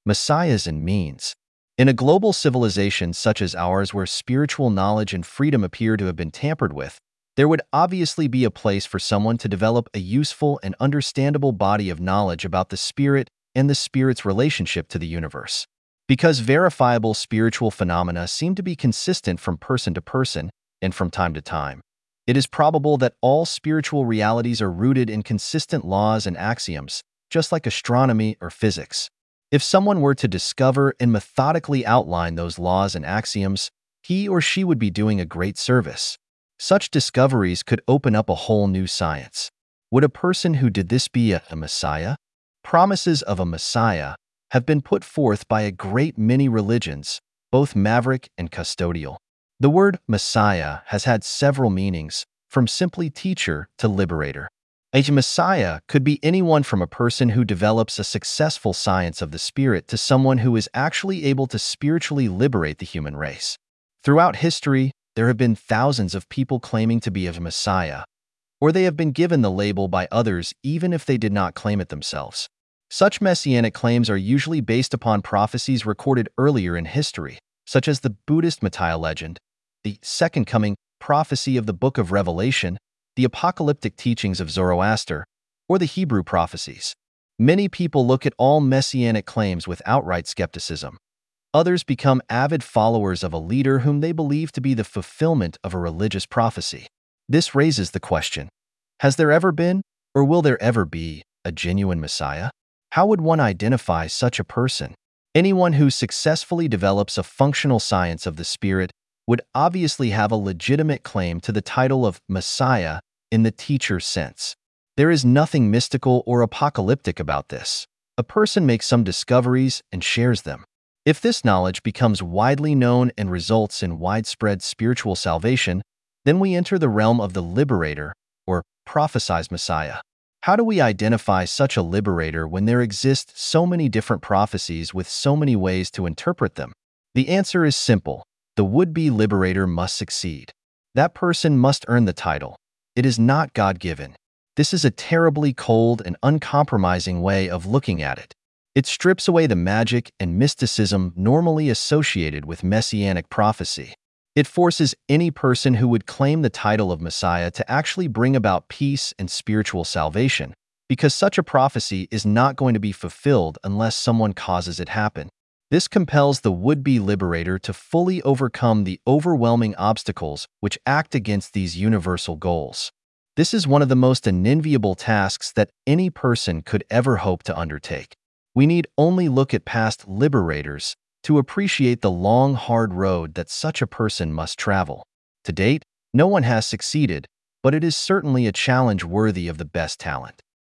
Messiahs and means. In a global civilization such as ours where spiritual knowledge and freedom appear to have been tampered with, there would obviously be a place for someone to develop a useful and understandable body of knowledge about the spirit and the spirit's relationship to the universe. Because verifiable spiritual phenomena seem to be consistent from person to person and from time to time, it is probable that all spiritual realities are rooted in consistent laws and axioms, just like astronomy or physics. If someone were to discover and methodically outline those laws and axioms, he or she would be doing a great service. Such discoveries could open up a whole new science. Would a person who did this be a Messiah? Promises of a Messiah have been put forth by a great many religions, both maverick and custodial. The word Messiah has had several meanings, from simply teacher to liberator. A Messiah could be anyone from a person who develops a successful science of the spirit to someone who is actually able to spiritually liberate the human race. Throughout history, there have been thousands of people claiming to be a Messiah, or they have been given the label by others even if they did not claim it themselves. Such messianic claims are usually based upon prophecies recorded earlier in history, such as the Buddhist Messiah legend, the Second Coming prophecy of the Book of Revelation, the apocalyptic teachings of Zoroaster, or the Hebrew prophecies. Many people look at all messianic claims with outright skepticism. Others become avid followers of a leader whom they believe to be the fulfillment of a religious prophecy. This raises the question, has there ever been, or will there ever be, a genuine Messiah? How would one identify such a person? Anyone who successfully develops a functional science of the spirit would obviously have a legitimate claim to the title of Messiah in the teacher sense. There is nothing mystical or apocalyptic about this. A person makes some discoveries and shares them. If this knowledge becomes widely known and results in widespread spiritual salvation, then we enter the realm of the liberator, or prophesied Messiah. How do we identify such a liberator when there exist so many different prophecies with so many ways to interpret them? The answer is simple. The would-be liberator must succeed. That person must earn the title. It is not God-given. This is a terribly cold and uncompromising way of looking at it. It strips away the magic and mysticism normally associated with messianic prophecy. It forces any person who would claim the title of Messiah to actually bring about peace and spiritual salvation, because such a prophecy is not going to be fulfilled unless someone causes it happen. This compels the would-be liberator to fully overcome the overwhelming obstacles which act against these universal goals. This is one of the most unenviable tasks that any person could ever hope to undertake. We need only look at past liberators to appreciate the long, hard road that such a person must travel. To date, no one has succeeded, but it is certainly a challenge worthy of the best talent.